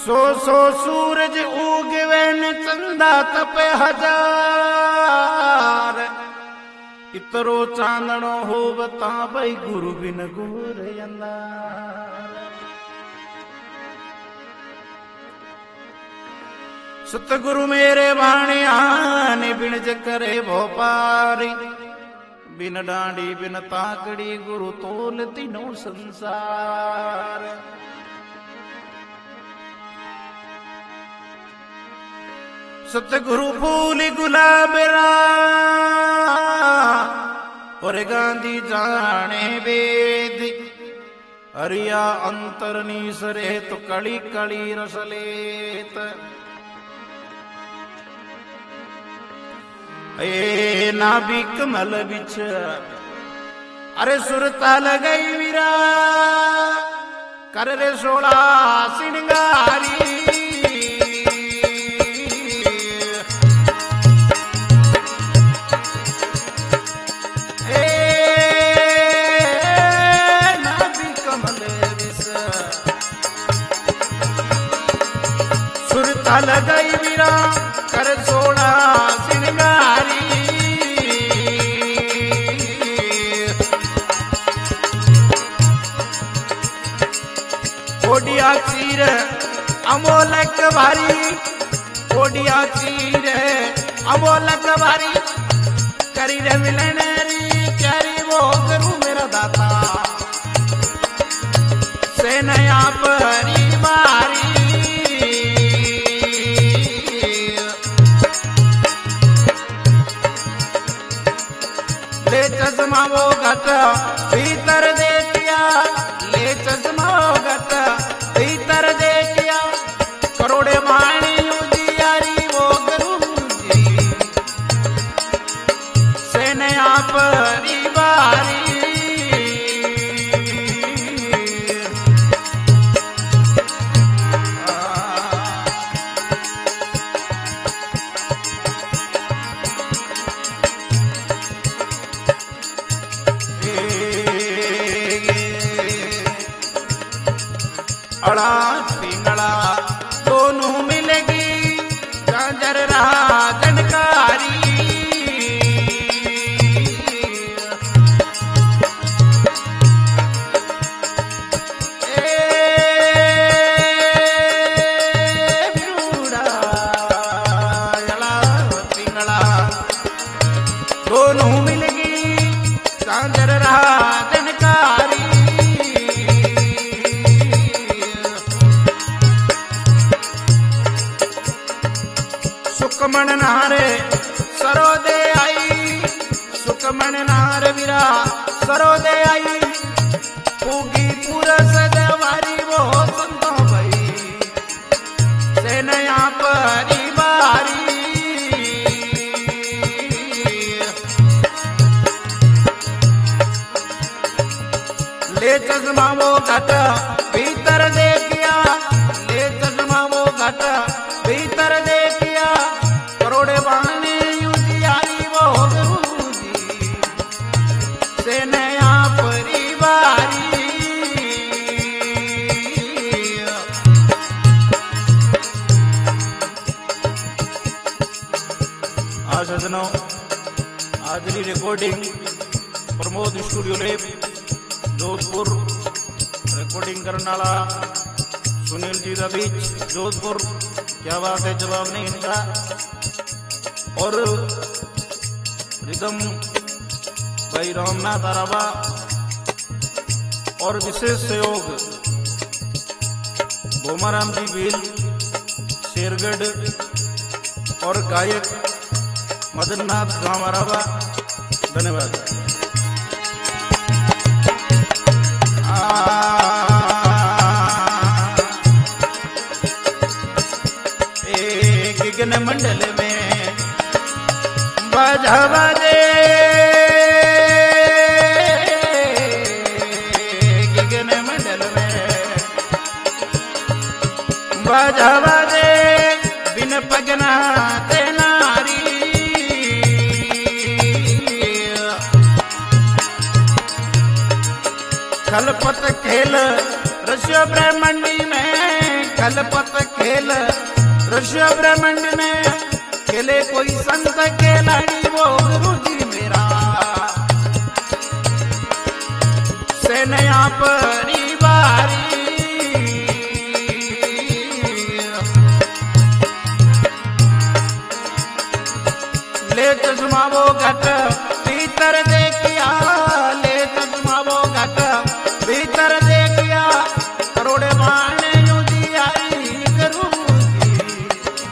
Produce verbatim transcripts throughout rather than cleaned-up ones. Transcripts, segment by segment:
सो सो सूरज उगवे न चंदा तपे हजार, इतरो चांदनो हो बता भाई गुरु बिन गुर अंधार। सतगुरु मेरे भाणिया ने बिन करे भोपारी, बिन डांडी बिन ताकड़ी गुरु तोल तीनों संसार। सतगुरु फूल गुलाब रा और गांधी जाने वेद, हरिया अंतर नीसरे तो कड़ी कड़ी रसलेत। ए नाभि कमल बिच अरे सुरता लगई वीरा, कर रे सोला सिंगारी। लगई वीरा कर सोना सिंगारी, ओडिया चीर अमोलक भारी, ओडिया चीर अमोलक भारी, करी रे मिलन री क्यारी वो करू मेरा दाता, से नया परी मारी। ले चश्मा वो घट भीतर देखिया, ले चश्मा वो घट भीतर देखिया, करोड़े माणी उजियारी वो गुरु जी, से नया परिवारी। अड़ा पिंगला दोनों मिलेगी झांझर रहा जनकारी, ए बिरूड़ा अड़ा पिंगला दोनों मिलेगी झांझर रहा जनकारी। सुकमण नारे सरोदे आई, सुकमण नार वीरा सरोदे आई, पूगी पुरस देवारी वो संतो भाई, से नया परिवारी। ले चश्मा वो घट भीतर देखिया, ले चश्मा वो घट भीतर देखिया, करोड़े बाने उजियारी वो गुरु जी, से नया परिवारी। आज सजनों आज की recording Pramod studio lab Jodhpur, recording करने वाला सुनील जी का बीच जोधपुर, क्या बात है जवाब नहीं इनका। और रिदम भाई रामनाथ आराबा, और विशेष सहयोग भोमाराम जी भील शेरगढ़, और गायक मदननाथ गांव आराबा। धन्यवाद। गगन मंडल में बाजा बाजे, गगन मंडल में बाजा बाजे, बिन पगना ते नारी। खलपत खेल ऋषि ब्रह्मंडी में कलपत खेल ऋषि ब्रह्मंड में खेले कोई संत खेलाड़ी वो गुरु जी मेरा से नया परिवारी ले चश्मा वो घट भीतर देखिया ले चश्मा वो घट भीतर देखिया करोड़े बाणे युजियाई गुरु जी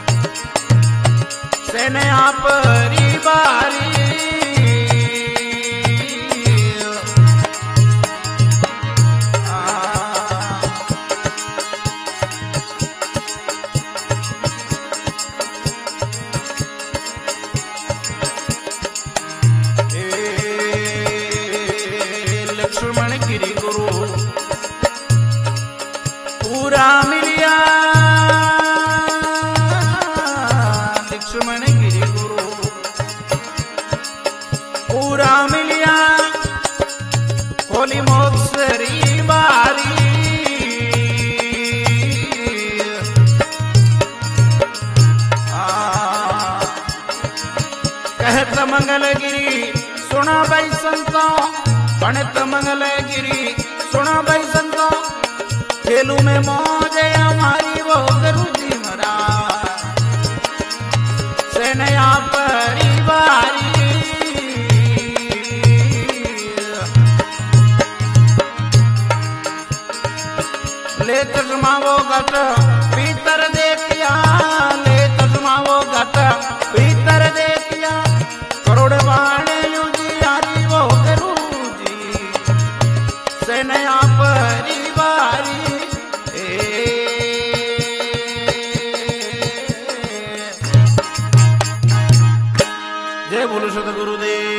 से नया परिवारी लक्ष्मण गिरी गुरु पूरा मिलिया लक्ष्मण गिरी गुरु पूरा मिलिया होली मोक्सरी बारी कहत मंगलगिरी सुना भाई संतों पणत मंगलगिरी सुना भाई संतो खेलू में मौज हमारी वो गुरु जी महाराज से नया परिवारी ले चश्मा वो घट भीतर देखिया ले चश्मा वो घट भीतर देखिया करोड़ बाणे युजियारी वो गुरु से नया परिवारी जय बोलो सतगुरुदेव।